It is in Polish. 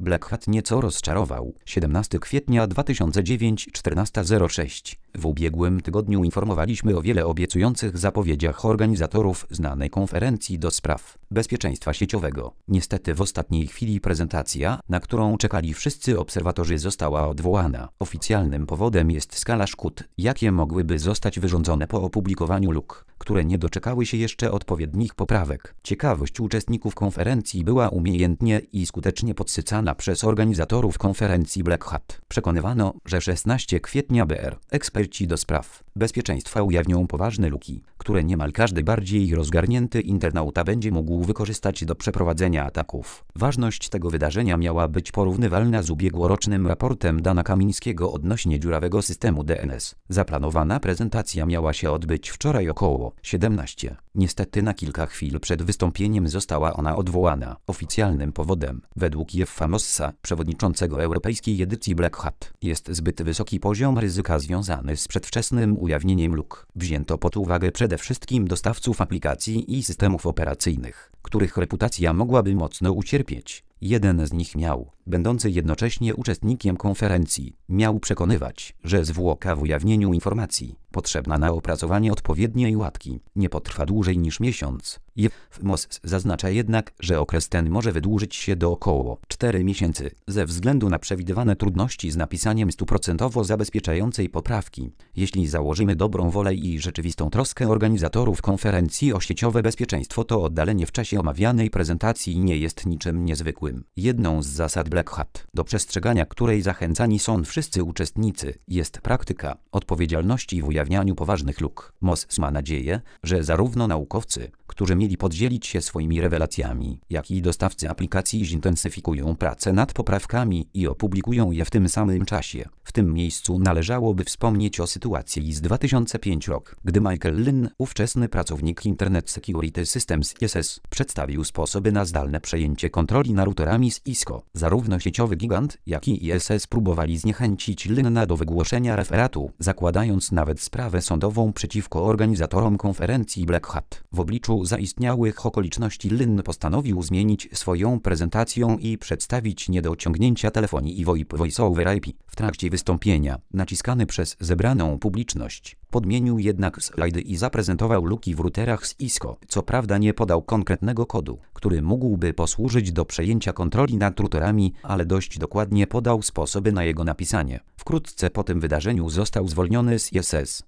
Black Hat nieco rozczarował. 17 kwietnia 2009, 14:06. W ubiegłym tygodniu informowaliśmy o wiele obiecujących zapowiedziach organizatorów znanej konferencji do spraw bezpieczeństwa sieciowego. Niestety w ostatniej chwili prezentacja, na którą czekali wszyscy obserwatorzy, została odwołana. Oficjalnym powodem jest skala szkód, jakie mogłyby zostać wyrządzone po opublikowaniu luk, które nie doczekały się jeszcze odpowiednich poprawek. Ciekawość uczestników konferencji była umiejętnie i skutecznie podsycana przez organizatorów konferencji Black Hat. Przekonywano, że 16 kwietnia BR eksperci do spraw bezpieczeństwa ujawnią poważne luki, które niemal każdy bardziej rozgarnięty internauta będzie mógł wykorzystać do przeprowadzenia ataków. Ważność tego wydarzenia miała być porównywalna z ubiegłorocznym raportem Dana Kamińskiego odnośnie dziurawego systemu DNS. Zaplanowana prezentacja miała się odbyć wczoraj około 17. Niestety na kilka chwil przed wystąpieniem została ona odwołana. Oficjalnym powodem, według Jeffa Mossa, przewodniczącego europejskiej edycji Black Hat, jest zbyt wysoki poziom ryzyka związany z przedwczesnym ujawnieniem luk. Wzięto pod uwagę przede wszystkim dostawców aplikacji i systemów operacyjnych, których reputacja mogłaby mocno ucierpieć. Jeden z nich będący jednocześnie uczestnikiem konferencji, miał przekonywać, że zwłoka w ujawnieniu informacji, potrzebna na opracowanie odpowiedniej łatki, nie potrwa dłużej niż miesiąc. Jeff Moss zaznacza jednak, że okres ten może wydłużyć się do około 4 miesięcy, ze względu na przewidywane trudności z napisaniem 100% zabezpieczającej poprawki. Jeśli założymy dobrą wolę i rzeczywistą troskę organizatorów konferencji o sieciowe bezpieczeństwo, to oddalenie w czasie omawianej prezentacji nie jest niczym niezwykłym. Jedną z zasad Black Hat, do przestrzegania której zachęcani są wszyscy uczestnicy, jest praktyka odpowiedzialności w ujawnianiu poważnych luk. Moss ma nadzieję, że zarówno naukowcy, którzy mieli podzielić się swoimi rewelacjami, jak i dostawcy aplikacji zintensyfikują pracę nad poprawkami i opublikują je w tym samym czasie. W tym miejscu należałoby wspomnieć o sytuacji z 2005 rok, gdy Michael Lynn, ówczesny pracownik Internet Security Systems ISS, przedstawił sposoby na zdalne przejęcie kontroli nad routerami z Cisco. Zarówno sieciowy gigant, jak i ISS próbowali zniechęcić Lynna do wygłoszenia referatu, zakładając nawet sprawę sądową przeciwko organizatorom konferencji Black Hat. W obliczu zaistniałych okoliczności Lynn postanowił zmienić swoją prezentację i przedstawić niedociągnięcia telefonii i VoIP Voice over IP. W trakcie wystąpienia, naciskany przez zebraną publiczność, podmienił jednak slajdy i zaprezentował luki w routerach z Cisco. Co prawda nie podał konkretnego kodu, który mógłby posłużyć do przejęcia kontroli nad routerami, ale dość dokładnie podał sposoby na jego napisanie. Wkrótce po tym wydarzeniu został zwolniony z ISS.